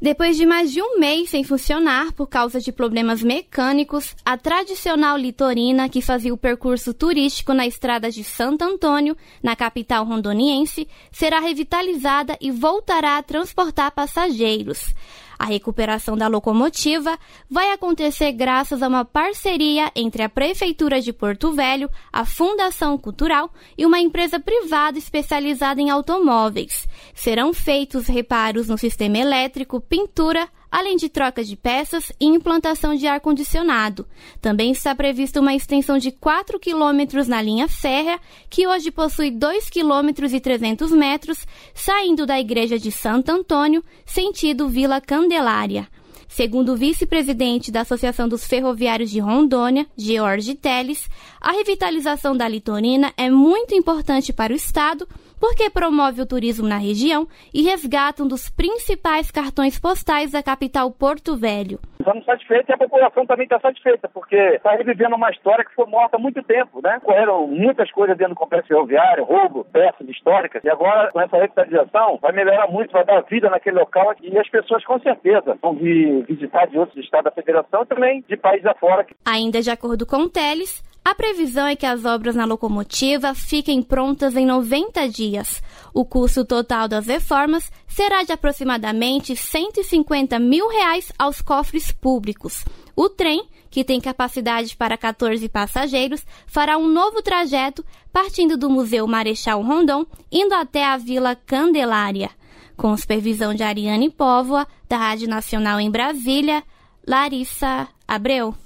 Depois de mais de um mês sem funcionar por causa de problemas mecânicos, a tradicional litorina, que fazia o percurso turístico na estrada de Santo Antônio, na capital rondoniense, será revitalizada e voltará a transportar passageiros. A recuperação da locomotiva vai acontecer graças a uma parceria entre a Prefeitura de Porto Velho, a Fundação Cultural e uma empresa privada especializada em automóveis. Serão feitos reparos no sistema elétrico, pintura, além de troca de peças e implantação de ar-condicionado. Também está prevista uma extensão de 4 quilômetros na linha férrea, que hoje possui 2,3 km, saindo da Igreja de Santo Antônio, sentido Vila Candelária. Segundo o vice-presidente da Associação dos Ferroviários de Rondônia, George Teles, a revitalização da litorina é muito importante para o Estado, porque promove o turismo na região e resgata um dos principais cartões postais da capital Porto Velho. Estamos satisfeitos e a população também está satisfeita, porque está revivendo uma história que foi morta há muito tempo, né? Correram muitas coisas dentro do complexo ferroviário, roubo, peças históricas, e agora com essa revitalização vai melhorar muito, vai dar vida naquele local e as pessoas com certeza vão vir visitar de outros estados da federação e também de países afora. Ainda de acordo com o Teles, a previsão é que as obras na locomotiva fiquem prontas em 90 dias. O custo total das reformas será de aproximadamente R$ 150 mil aos cofres públicos. O trem, que tem capacidade para 14 passageiros, fará um novo trajeto partindo do Museu Marechal Rondon, indo até a Vila Candelária. Com supervisão de Ariane Póvoa, da Rádio Nacional em Brasília, Larissa Abreu.